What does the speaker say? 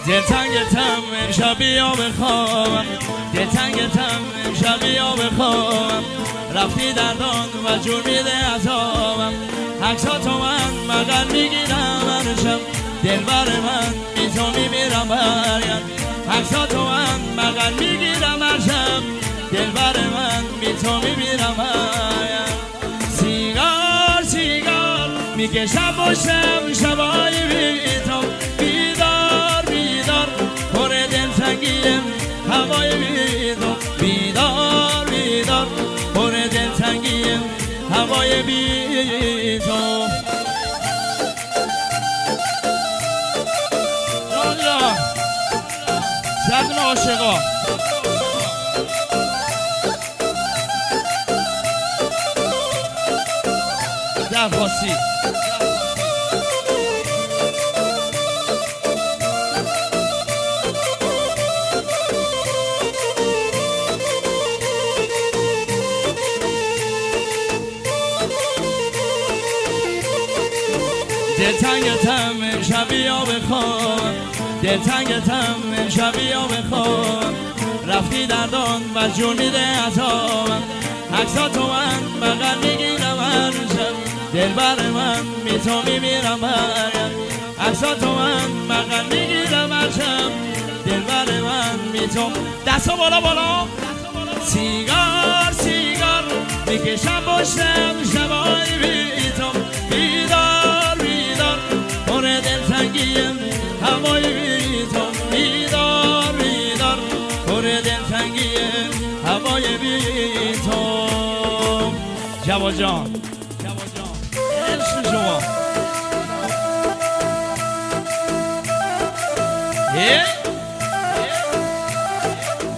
دلتنگتم امشب بیا بخوابم، دلتنگتم امشب بیا بخوابم. رفتی دردان و جور میده عذابم، عکسا تو من مقل میگیرم هر شب. دلبر من بی تو میمیرم برگرد، عکسا تو من مقل میگیرم هر شب. دلبر من بی تو میمیرم برگرد. سیگار سیگار میکشم پشتم شبای بی تو. بیدار بیدار پر دلتنگیم هوای بی تو. بیدار بیدار پر دلتنگیم هوای بی تو. راجا زدن عاشقا درخواستی دلتنگتم امشب بیا بخواب، دلتنگتم امشب بیا بخواب. رفتی دردان و جون میده عذابم، عکسا تو من بغل میگیرم هر شب. دلبر من بی تو میمیرم برگرد، عکسا تو من بغل میگیرم هر شب. دلبر من بی تو. دستا بالا بالا. سیگار سیگار میکشم پشتم شبای بی تو. بیدار بیدار پر دلتنگیم هوای بی تو. بیدار بیدار پر دلتنگیم هوای بی تو. جواد جان عشق شما.